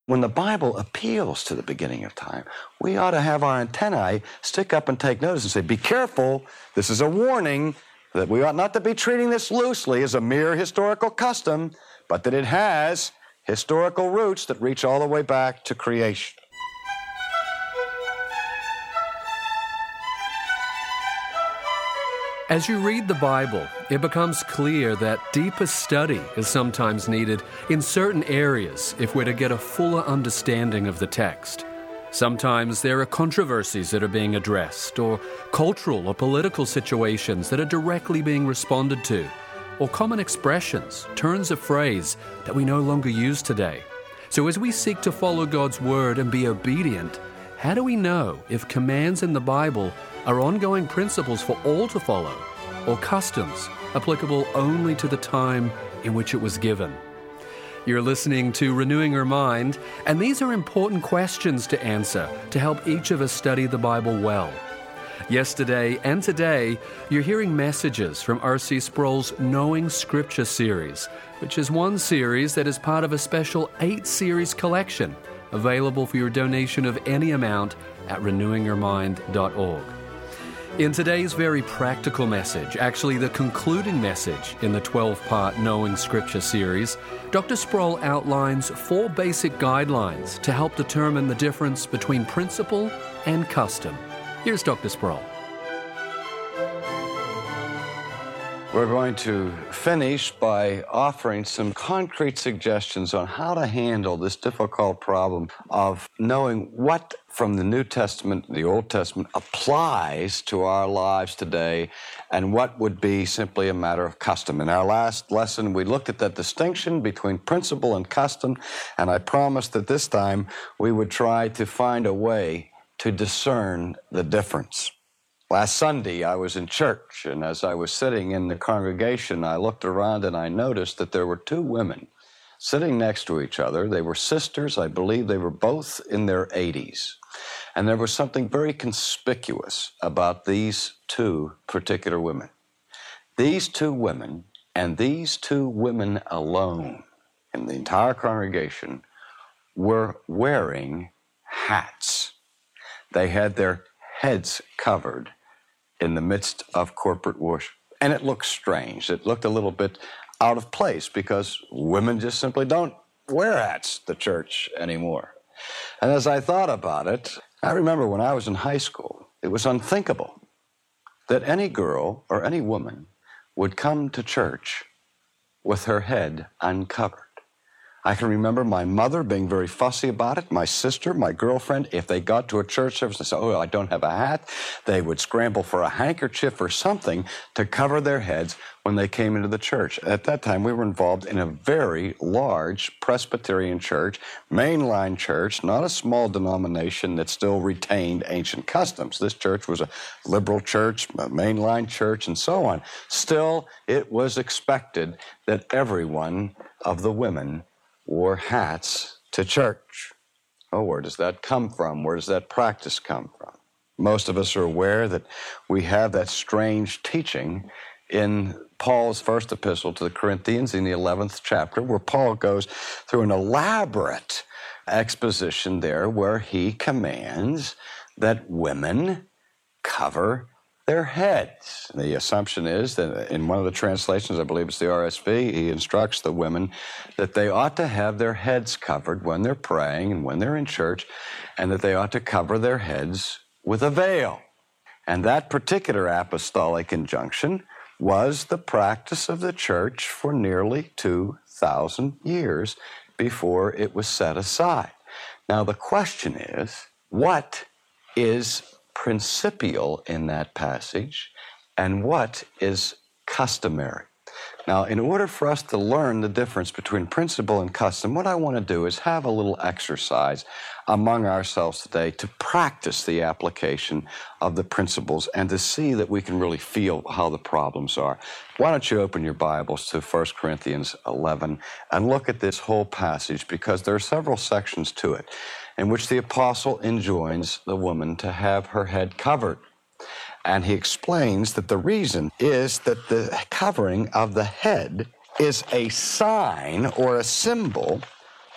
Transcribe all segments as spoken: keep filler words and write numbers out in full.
When the Bible appeals to the beginning of time, we ought to have our antennae stick up and take notice and say, be careful, this is a warning that we ought not to be treating this loosely as a mere historical custom, but that it has historical roots that reach all the way back to creation. As you read the Bible, it becomes clear that deeper study is sometimes needed in certain areas if we're to get a fuller understanding of the text. Sometimes there are controversies that are being addressed, or cultural or political situations that are directly being responded to, or common expressions, turns of phrase that we no longer use today. So as we seek to follow God's Word and be obedient, how do we know if commands in the Bible are ongoing principles for all to follow, or customs applicable only to the time in which it was given? You're listening to Renewing Your Mind, and these are important questions to answer to help each of us study the Bible well. Yesterday and today, you're hearing messages from R C Sproul's Knowing Scripture series, which is one series that is part of a special eight-series collection available for your donation of any amount at renewing your mind dot org. In today's very practical message, actually the concluding message in the twelve-part Knowing Scripture series, Doctor Sproul outlines four basic guidelines to help determine the difference between principle and custom. Here's Doctor Sproul. We're going to finish by offering some concrete suggestions on how to handle this difficult problem of knowing what from the New Testament, the Old Testament, applies to our lives today and what would be simply a matter of custom. In our last lesson, we looked at that distinction between principle and custom, and I promised that this time we would try to find a way to discern the difference. Last Sunday, I was in church, and as I was sitting in the congregation, I looked around and I noticed that there were two women sitting next to each other. They were sisters. I believe they were both in their eighties. And there was something very conspicuous about these two particular women. These two women, and these two women alone in the entire congregation, were wearing hats. They had their heads covered in the midst of corporate worship. And it looked strange. It looked a little bit out of place because women just simply don't wear hats at the church anymore. And as I thought about it, I remember when I was in high school, it was unthinkable that any girl or any woman would come to church with her head uncovered. I can remember my mother being very fussy about it, my sister, my girlfriend. If they got to a church service and said, oh, I don't have a hat, they would scramble for a handkerchief or something to cover their heads when they came into the church. At that time, we were involved in a very large Presbyterian church, mainline church, not a small denomination that still retained ancient customs. This church was a liberal church, a mainline church, and so on. Still, it was expected that every one of the women wore hats to church. Oh, where does that come from? Where does that practice come from? Most of us are aware that we have that strange teaching in Paul's first epistle to the Corinthians in the eleventh chapter, where Paul goes through an elaborate exposition there where he commands that women cover their heads. The assumption is that in one of the translations, I believe it's the R S V, he instructs the women that they ought to have their heads covered when they're praying and when they're in church, and that they ought to cover their heads with a veil. And that particular apostolic injunction was the practice of the church for nearly two thousand years before it was set aside. Now the question is, what is principial in that passage, and what is customary? Now, in order for us to learn the difference between principle and custom, what I want to do is have a little exercise among ourselves today to practice the application of the principles and to see that we can really feel how the problems are. Why don't you open your Bibles to First Corinthians eleven and look at this whole passage, because there are several sections to it in which the apostle enjoins the woman to have her head covered. And he explains that the reason is that the covering of the head is a sign or a symbol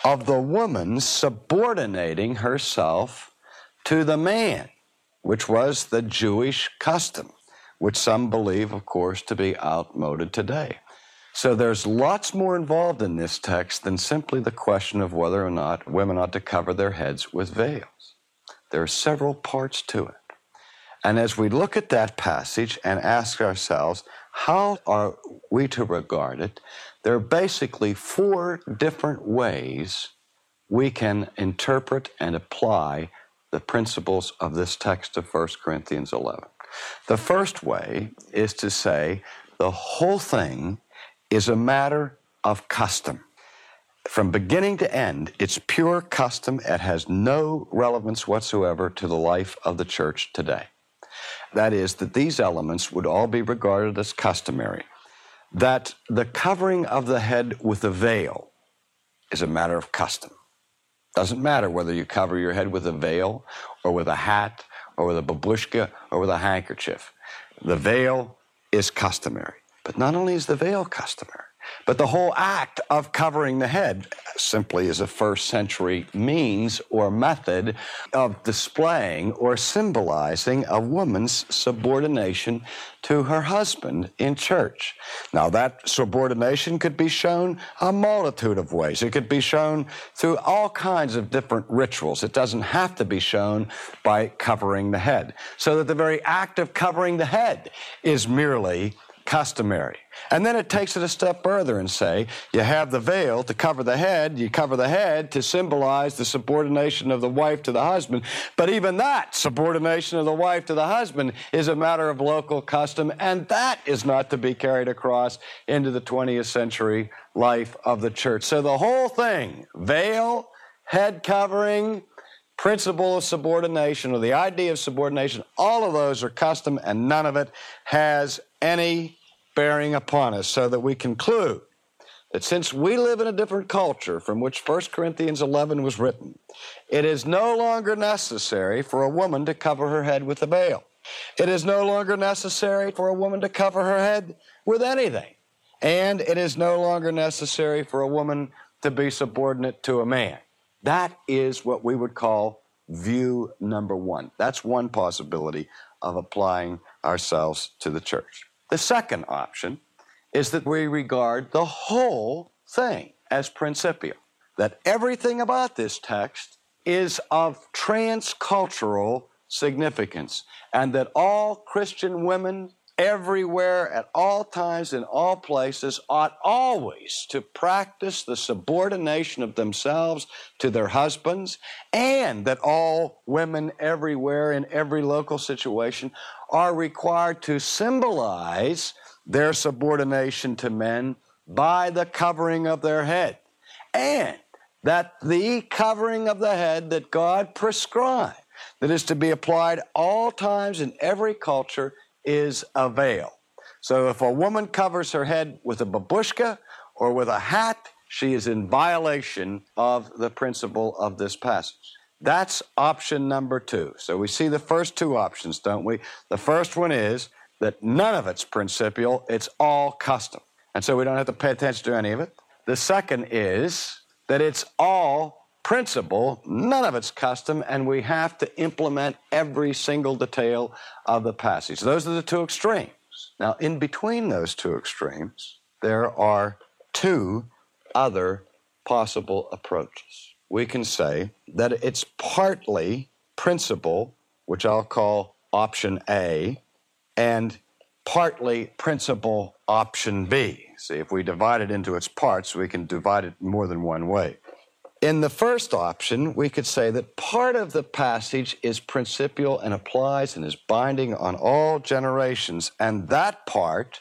of the woman subordinating herself to the man, which was the Jewish custom, which some believe, of course, to be outmoded today. So there's lots more involved in this text than simply the question of whether or not women ought to cover their heads with veils. There are several parts to it. And as we look at that passage and ask ourselves, how are we to regard it, there are basically four different ways we can interpret and apply the principles of this text of First Corinthians eleven. The first way is to say the whole thing is a matter of custom. From beginning to end, it's pure custom. It has no relevance whatsoever to the life of the church today. That is, that these elements would all be regarded as customary. That the covering of the head with a veil is a matter of custom. Doesn't matter whether you cover your head with a veil or with a hat or with a babushka or with a handkerchief. The veil is customary. But not only is the veil customary, but the whole act of covering the head simply is a first century means or method of displaying or symbolizing a woman's subordination to her husband in church. Now, that subordination could be shown a multitude of ways. It could be shown through all kinds of different rituals. It doesn't have to be shown by covering the head. So that the very act of covering the head is merely customary. And then it takes it a step further and say, you have the veil to cover the head, you cover the head to symbolize the subordination of the wife to the husband, but even that subordination of the wife to the husband is a matter of local custom, and that is not to be carried across into the twentieth century life of the church. So the whole thing, veil, head covering, principle of subordination, or the idea of subordination, all of those are custom, and none of it has any bearing upon us, so that we conclude that since we live in a different culture from which First Corinthians eleven was written, it is no longer necessary for a woman to cover her head with a veil. It is no longer necessary for a woman to cover her head with anything. And it is no longer necessary for a woman to be subordinate to a man. That is what we would call view number one. That's one possibility of applying ourselves to the church. The second option is that we regard the whole thing as principial, that everything about this text is of transcultural significance, and that all Christian women everywhere, at all times, in all places, ought always to practice the subordination of themselves to their husbands, and that all women everywhere in every local situation are required to symbolize their subordination to men by the covering of their head, and that the covering of the head that God prescribed, that is to be applied all times in every culture, is a veil. So if a woman covers her head with a babushka or with a hat, she is in violation of the principle of this passage. That's option number two. So we see the first two options, don't we? The first one is that none of it's principial, it's all custom. And so we don't have to pay attention to any of it. The second is that it's all principle, none of it's custom, and we have to implement every single detail of the passage. Those are the two extremes. Now, in between those two extremes, there are two other possible approaches. We can say that it's partly principle, which I'll call option A, and partly principle option B. See, if we divide it into its parts, we can divide it more than one way. In the first option, we could say that part of the passage is principial and applies and is binding on all generations, and that part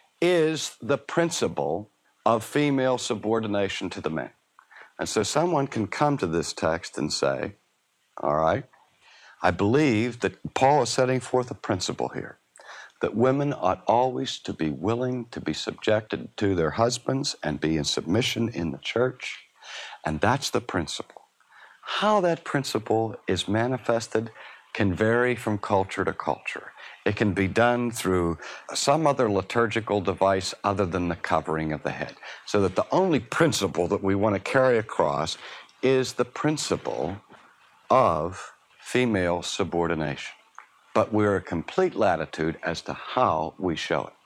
is the principle of female subordination to the man. And so someone can come to this text and say, all right, I believe that Paul is setting forth a principle here, that women ought always to be willing to be subjected to their husbands and be in submission in the church. And that's the principle. How that principle is manifested can vary from culture to culture. It can be done through some other liturgical device other than the covering of the head. So that the only principle that we want to carry across is the principle of female subordination. But we're at complete latitude as to how we show it.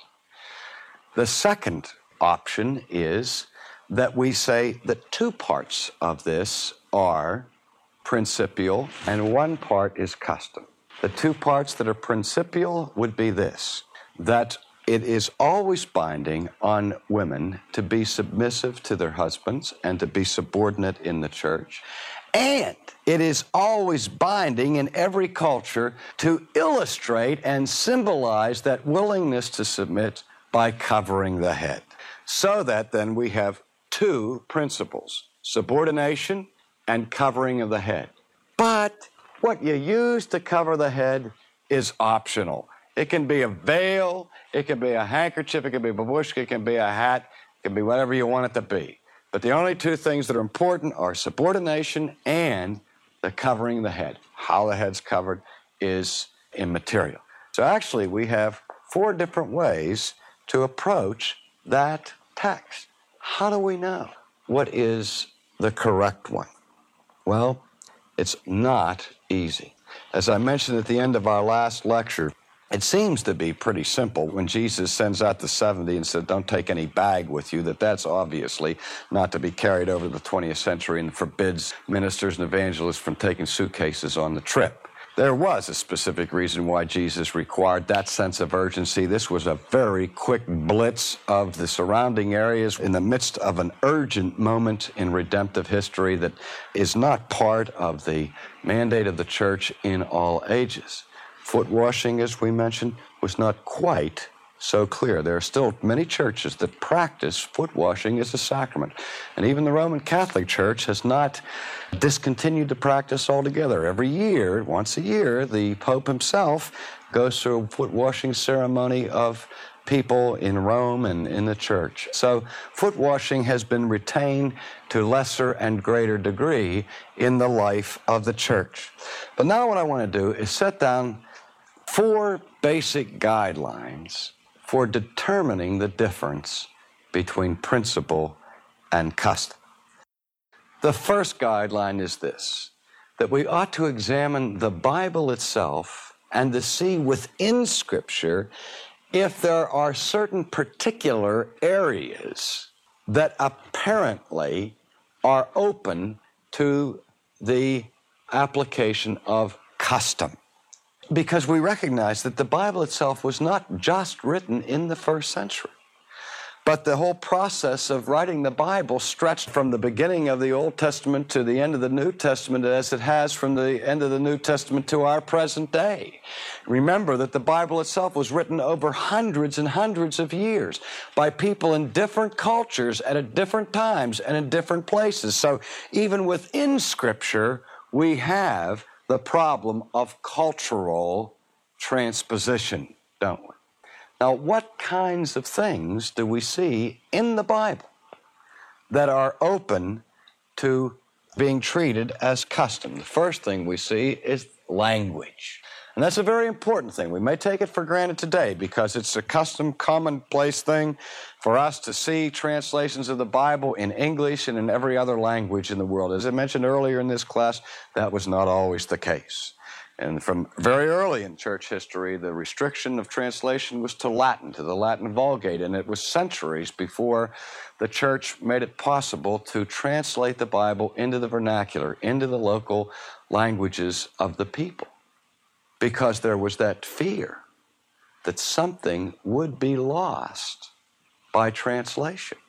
The second option is that we say that two parts of this are principial and one part is custom. The two parts that are principial would be this, that it is always binding on women to be submissive to their husbands and to be subordinate in the church. And it is always binding in every culture to illustrate and symbolize that willingness to submit by covering the head. So that then we have two principles, subordination and covering of the head. But what you use to cover the head is optional. It can be a veil, it can be a handkerchief, it can be a babushka, it can be a hat, it can be whatever you want it to be. But the only two things that are important are subordination and the covering of the head. How the head's covered is immaterial. So actually we have four different ways to approach that text. How do we know what is the correct one? Well, it's not easy. As I mentioned at the end of our last lecture, it seems to be pretty simple when Jesus sends out the seventy and said, don't take any bag with you, that that's obviously not to be carried over to the twentieth century and forbids ministers and evangelists from taking suitcases on the trip. There was a specific reason why Jesus required that sense of urgency. This was a very quick blitz of the surrounding areas in the midst of an urgent moment in redemptive history that is not part of the mandate of the church in all ages. Foot washing, as we mentioned, was not quite so clear. There are still many churches that practice foot washing as a sacrament. And even the Roman Catholic Church has not discontinued the practice altogether. Every year, once a year, the Pope himself goes through a foot washing ceremony of people in Rome and in the church. So foot washing has been retained to lesser and greater degree in the life of the church. But now what I want to do is set down four basic guidelines for determining the difference between principle and custom. The first guideline is this, that we ought to examine the Bible itself and to see within Scripture if there are certain particular areas that apparently are open to the application of custom. Because we recognize that the Bible itself was not just written in the first century, but the whole process of writing the Bible stretched from the beginning of the Old Testament to the end of the New Testament, as it has from the end of the New Testament to our present day. Remember that the Bible itself was written over hundreds and hundreds of years by people in different cultures and at different times and in different places. So even within Scripture, we have the problem of cultural transposition, don't we? Now, what kinds of things do we see in the Bible that are open to being treated as custom? The first thing we see is language. And that's a very important thing. We may take it for granted today because it's a custom, commonplace thing for us to see translations of the Bible in English and in every other language in the world. As I mentioned earlier in this class, that was not always the case. And from very early in church history, the restriction of translation was to Latin, to the Latin Vulgate, and it was centuries before the church made it possible to translate the Bible into the vernacular, into the local languages of the people, because there was that fear that something would be lost by translation.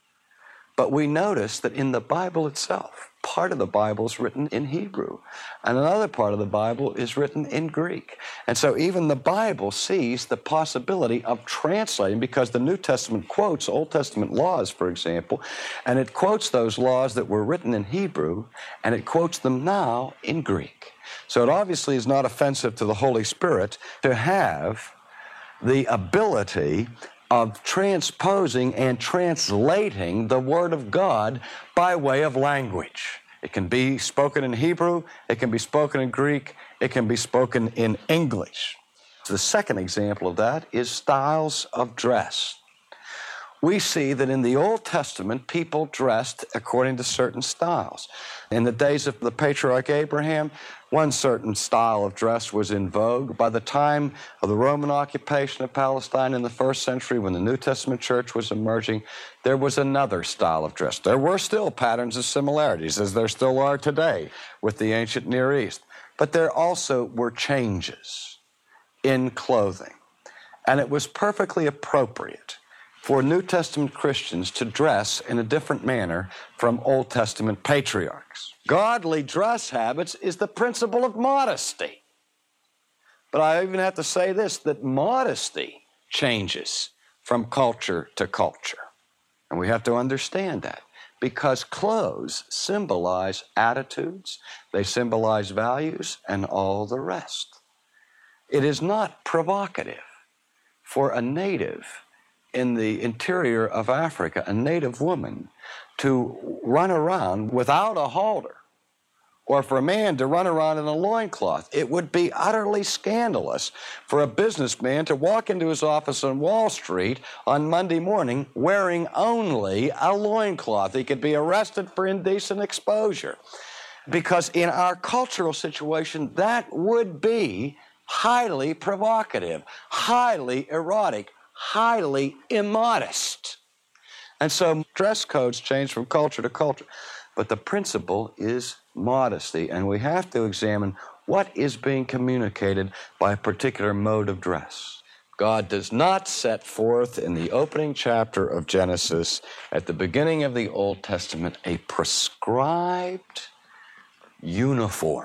But we notice that in the Bible itself, part of the Bible is written in Hebrew, and another part of the Bible is written in Greek. And so even the Bible sees the possibility of translating, because the New Testament quotes Old Testament laws, for example, and it quotes those laws that were written in Hebrew, and it quotes them now in Greek. So it obviously is not offensive to the Holy Spirit to have the ability of transposing and translating the Word of God by way of language. It can be spoken in Hebrew, it can be spoken in Greek, it can be spoken in English. The second example of that is styles of dress. we see that in the Old Testament, people dressed according to certain styles. In the days of the patriarch Abraham, one certain style of dress was in vogue. By the time of the Roman occupation of Palestine in the first century, when the New Testament church was emerging, there was another style of dress. There were still patterns of similarities, as there still are today with the ancient Near East. But there also were changes in clothing. And it was perfectly appropriate for New Testament Christians to dress in a different manner from Old Testament patriarchs. Godly dress habits is the principle of modesty. But I even have to say this, that modesty changes from culture to culture. And we have to understand that, because clothes symbolize attitudes, they symbolize values, and all the rest. It is not provocative for a native in the interior of Africa, a native woman, to run around without a halter, or for a man to run around in a loincloth. It would be utterly scandalous for a businessman to walk into his office on Wall Street on Monday morning wearing only a loincloth. He could be arrested for indecent exposure. Because in our cultural situation, that would be highly provocative, highly erotic, highly immodest. And so dress codes change from culture to culture. But the principle is modesty, and we have to examine what is being communicated by a particular mode of dress. God does not set forth in the opening chapter of Genesis, at the beginning of the Old Testament, a prescribed uniform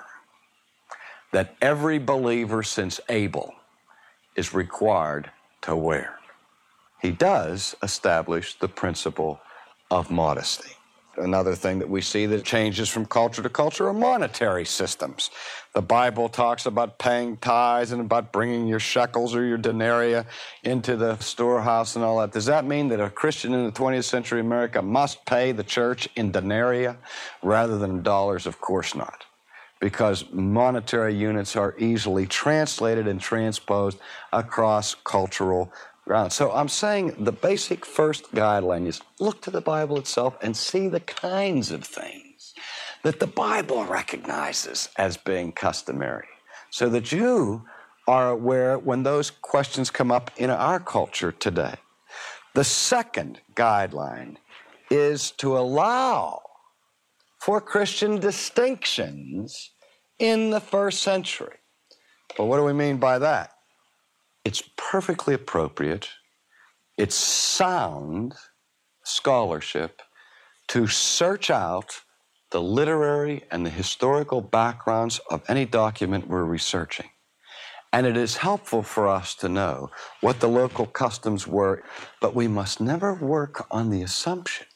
that every believer since Abel is required to wear. He does establish the principle of modesty. Another thing that we see that changes from culture to culture are monetary systems. The Bible talks about paying tithes and about bringing your shekels or your denarii into the storehouse and all that. Does that mean that a Christian in the twentieth century America must pay the church in denarii rather than dollars? Of course not, because monetary units are easily translated and transposed across cultural ground. So I'm saying the basic first guideline is look to the Bible itself and see the kinds of things that the Bible recognizes as being customary, so that you are aware when those questions come up in our culture today. The second guideline is to allow for Christian distinctions in the first century. Well, what do we mean by that? It's perfectly appropriate, it's sound scholarship to search out the literary and the historical backgrounds of any document we're researching. And it is helpful for us to know what the local customs were, but we must never work on the assumption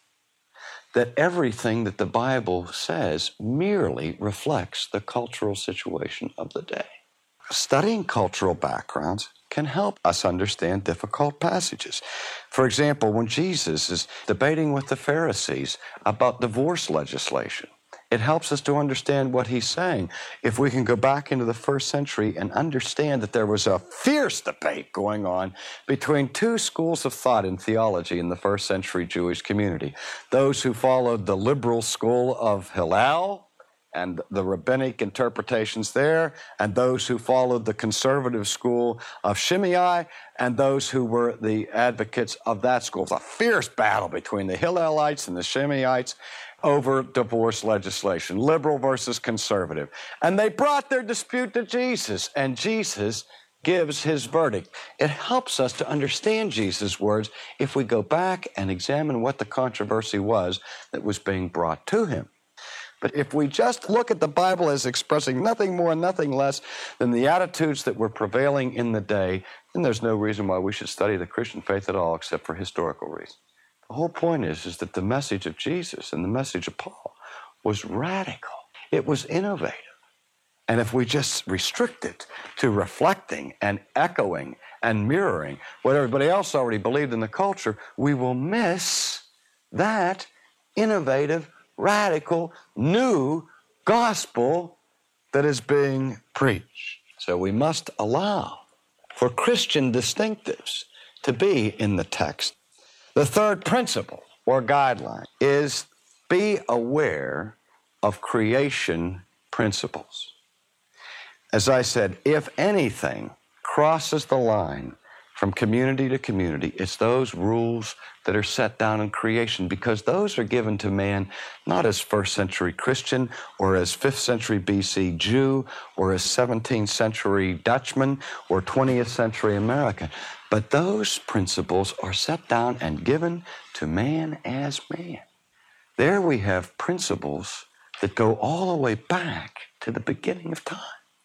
that everything that the Bible says merely reflects the cultural situation of the day. Studying cultural backgrounds can help us understand difficult passages. For example, when Jesus is debating with the Pharisees about divorce legislation, it helps us to understand what he's saying. If we can go back into the first century and understand that there was a fierce debate going on between two schools of thought in theology in the first century Jewish community. Those who followed the liberal school of Hillel and the rabbinic interpretations there, and those who followed the conservative school of Shimei, and those who were the advocates of that school. It's a fierce battle between the Hillelites and the Shimeites over divorce legislation, liberal versus conservative. And they brought their dispute to Jesus, and Jesus gives his verdict. It helps us to understand Jesus' words if we go back and examine what the controversy was that was being brought to him. But if we just look at the Bible as expressing nothing more and nothing less than the attitudes that were prevailing in the day, then there's no reason why we should study the Christian faith at all except for historical reasons. The whole point is, is that the message of Jesus and the message of Paul was radical. It was innovative. And if we just restrict it to reflecting and echoing and mirroring what everybody else already believed in the culture, we will miss that innovative, radical, new gospel that is being preached. So we must allow for Christian distinctives to be in the text. The third principle or guideline is be aware of creation principles. As I said, if anything crosses the line from community to community, it's those rules that are set down in creation, because those are given to man not as first century Christian or as fifth century B C Jew or as seventeenth century Dutchman or twentieth century American, but those principles are set down and given to man as man. There we have principles that go all the way back to the beginning of time.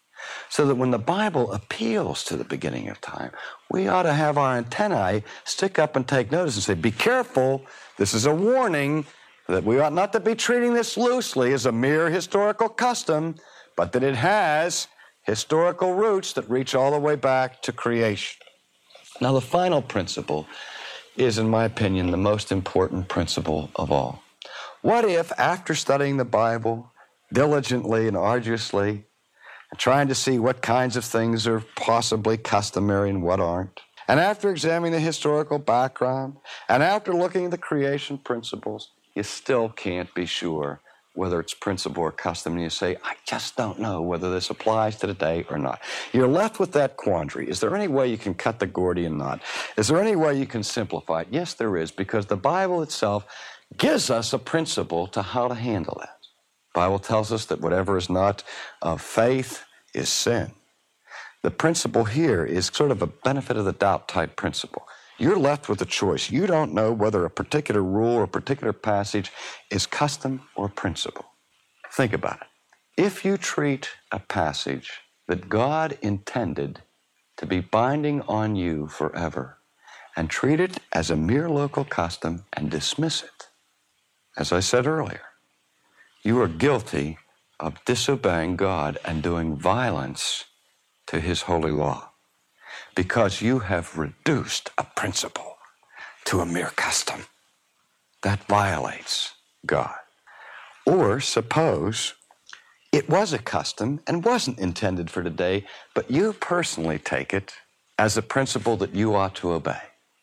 So that when the Bible appeals to the beginning of time, we ought to have our antennae stick up and take notice and say, be careful, this is a warning that we ought not to be treating this loosely as a mere historical custom, but that it has historical roots that reach all the way back to creation. Now, the final principle is, in my opinion, the most important principle of all. What if, after studying the Bible diligently and arduously, and trying to see what kinds of things are possibly customary and what aren't, and after examining the historical background, and after looking at the creation principles, you still can't be sure whether it's principle or custom, and you say, I just don't know whether this applies to today or not. You're left with that quandary. Is there any way you can cut the Gordian knot? Is there any way you can simplify it? Yes, there is, because the Bible itself gives us a principle to how to handle that. The Bible tells us that whatever is not of faith is sin. The principle here is sort of a benefit of the doubt type principle. You're left with a choice. You don't know whether a particular rule or a particular passage is custom or principle. Think about it. If you treat a passage that God intended to be binding on you forever and treat it as a mere local custom and dismiss it, as I said earlier, you are guilty of disobeying God and doing violence to His holy law, because you have reduced a principle to a mere custom. That violates God. Or suppose it was a custom and wasn't intended for today, but you personally take it as a principle that you ought to obey.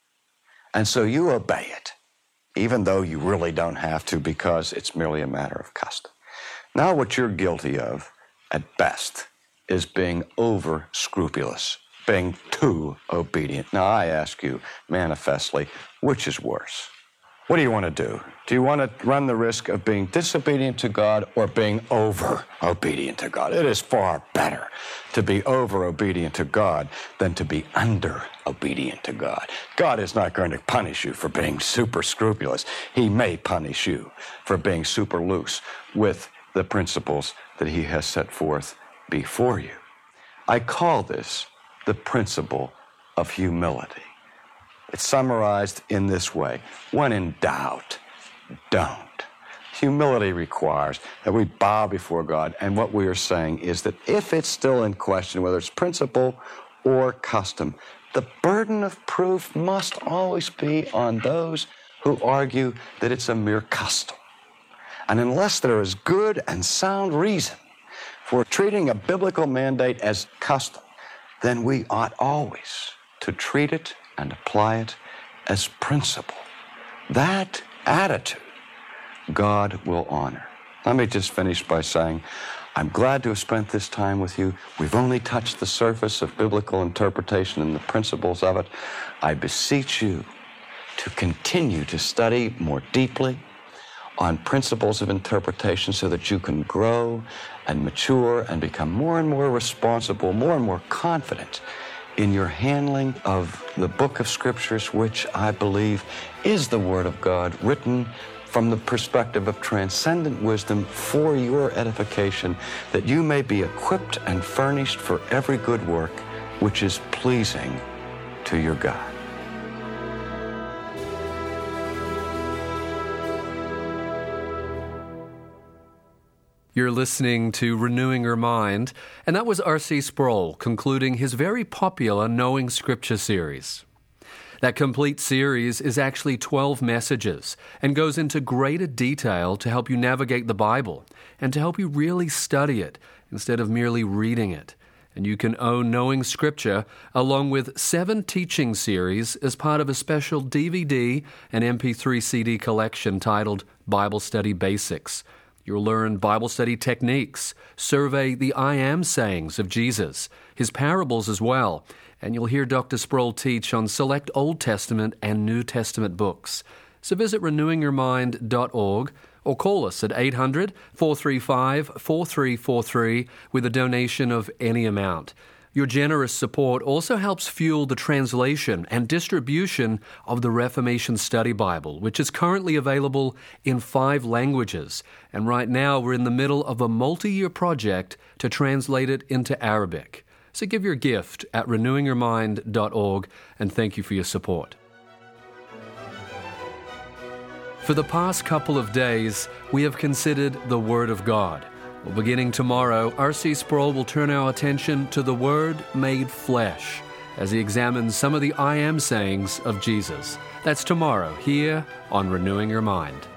And so you obey it, even though you really don't have to, because it's merely a matter of custom. Now what you're guilty of, at best, is being over-scrupulous, being too obedient. Now I ask you, manifestly, which is worse? What do you want to do? Do you want to run the risk of being disobedient to God or being over-obedient to God? It is far better to be over-obedient to God than to be under-obedient to God. God is not going to punish you for being super scrupulous. He may punish you for being super loose with the principles that He has set forth before you. I call this the principle of humility. It's summarized in this way: when in doubt, don't. Humility requires that we bow before God, and what we are saying is that if it's still in question, whether it's principle or custom, the burden of proof must always be on those who argue that it's a mere custom. And unless there is good and sound reason for treating a biblical mandate as custom, then we ought always to treat it and apply it as principle. That attitude God will honor. Let me just finish by saying, I'm glad to have spent this time with you. We've only touched the surface of biblical interpretation and the principles of it. I beseech you to continue to study more deeply on principles of interpretation so that you can grow and mature and become more and more responsible, more and more confident in your handling of the book of Scriptures, which I believe is the Word of God, written from the perspective of transcendent wisdom for your edification, that you may be equipped and furnished for every good work which is pleasing to your God. You're listening to Renewing Your Mind, and that was R C Sproul concluding his very popular Knowing Scripture series. That complete series is actually twelve messages and goes into greater detail to help you navigate the Bible and to help you really study it instead of merely reading it. And you can own Knowing Scripture along with seven teaching series as part of a special D V D and M P three C D collection titled Bible Study Basics. You'll learn Bible study techniques, survey the I am sayings of Jesus, his parables as well, and you'll hear Doctor Sproul teach on select Old Testament and New Testament books. So visit renewing your mind dot org or call us at eight hundred, four three five, four three four three with a donation of any amount. Your generous support also helps fuel the translation and distribution of the Reformation Study Bible, which is currently available in five languages. And right now we're in the middle of a multi-year project to translate it into Arabic. So give your gift at renewing your mind dot org, and thank you for your support. For the past couple of days, we have considered the Word of God. Well, beginning tomorrow, R C Sproul will turn our attention to the Word made flesh as he examines some of the I am sayings of Jesus. That's tomorrow here on Renewing Your Mind.